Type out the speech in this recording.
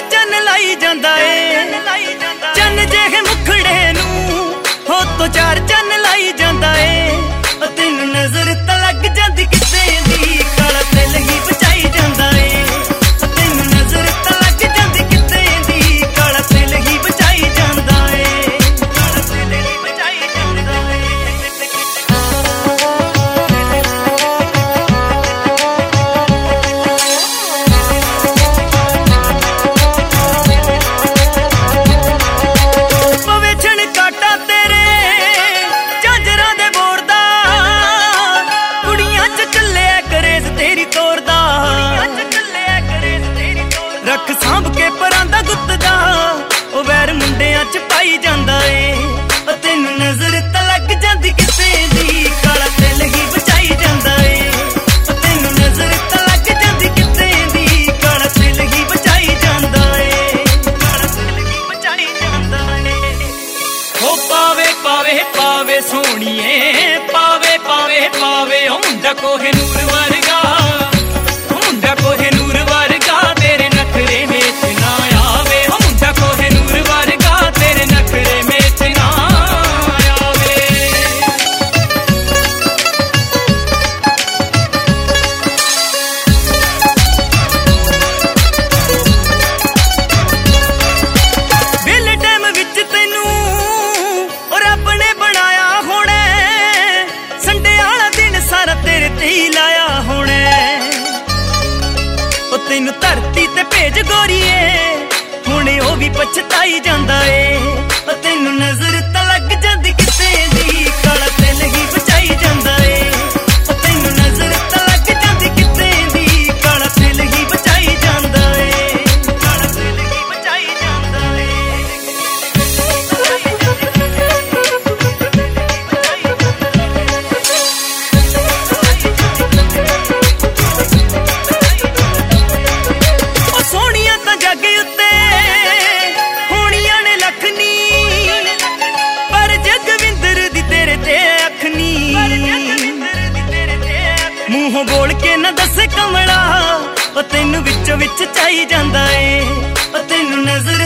चन लाई जांदा ए। चन जेहे मुखड़े नू हो तो चार चन लाई जांदा ए। तेनू नजर तां लग जांदी किते दी काला तिल ही बचाई जांदा ए। तेनू नजर तां लग जांदी किते दी काला तिल ही बचाई जांदा ए। काला तिल ही बचाई जांदा ए। रख सांभ के परांदा गुत्तदा ओ वैर मुंडियां च पाई जांदा ए। तेनू नजर तां लग जांदी किते दी काला तिल ही बचाई जांदा ए। तेनू नजर तां लग जांदी किते दी काला तिल ही बचाई जांदा ए। काला तिल ही बचाई जांदा ए। ओ पावे पावे पावे सोहणीए पावे पावे पावे ओ मुंडा कोहे नूर वर्गा ओ मुंडा कोहे नूर वर्गा तेरे नखरे में ना आवे। ओ मुंडा कोहे नूर वर्गा तेरे नखरे में ना आवे। वेले टाइम विच तैनू और रब ने बनाया होना संडे वाला दिन सारा तेरे ते ही लाया होना। तेनू धरती ते भेज गोरीए हुणे ओ भी पछताई जांदा ए। तेनू नजर तां लग जांदी किते दी काला तिल ही बचाई जांदा ए। तेनू नजर तां लग जांदी किते दी काला तिल ही बचाई जांदा ए। काला तिल ही बचाई जांदा ए। मूहों बोल के ना दस कमला तेनू विचों विच चाई जांदा ए। तेनू नजर